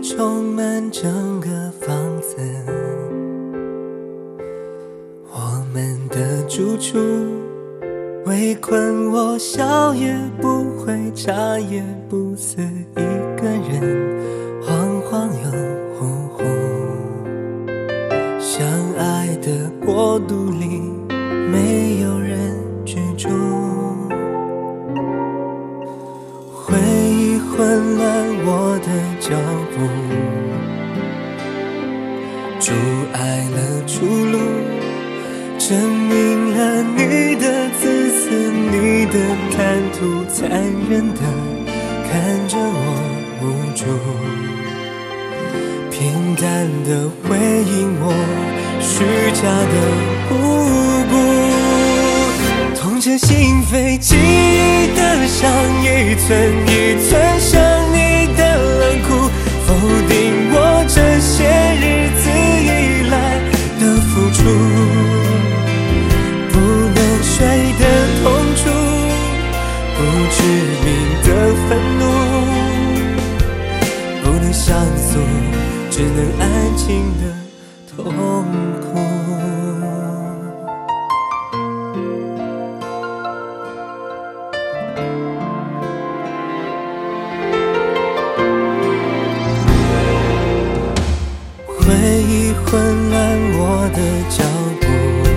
充满整个房子，我们的住处围困我，笑也不会，茶也不思，一个人晃晃又呼呼。相爱的国度里没有人居住，回忆混乱我的脚步，阻碍了出路，证明了你的自私，你的贪图，残忍的看着我无助，平淡的回应我虚假的无辜，痛彻心扉，记忆的像一寸一寸像你的冷酷，否定我这些日子以来的付出，不能睡的痛楚，不知名的愤怒，不能上诉，只能安静的痛苦。回忆混乱我的脚步，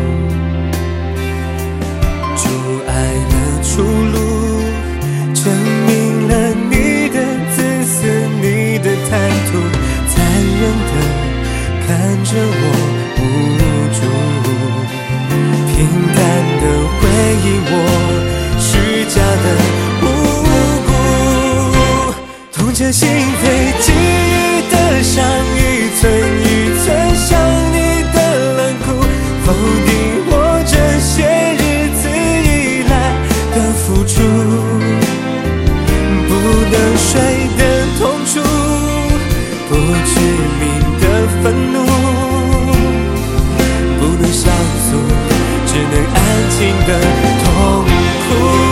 阻碍了出路，证明了你的自私，你的贪图，残忍的看着我无助，平淡的回应我虚假的无辜，痛彻心扉，记忆的像一寸一寸像你的冷酷，否定我这些日子以来的付出，不能睡的痛楚，不知名的愤怒，不能上诉，只能安静的痛苦。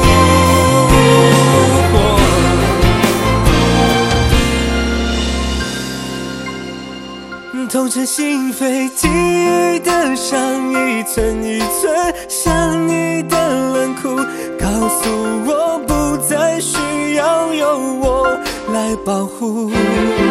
痛彻心扉，记忆的像一寸一寸像你的冷酷，告诉我不再需要由我来保护，不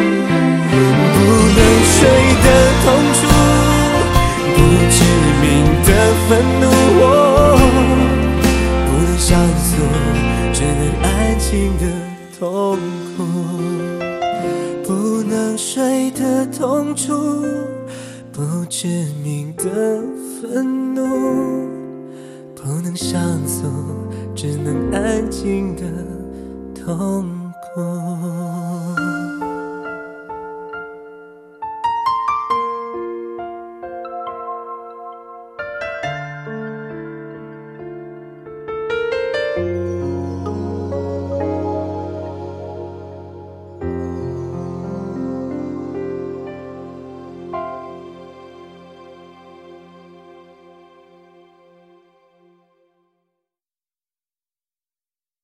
能睡的痛楚，不知名的愤怒，不能上诉，只能安静的痛苦，不能睡的痛楚，不知名的愤怒，不能上诉，只能安静的痛苦。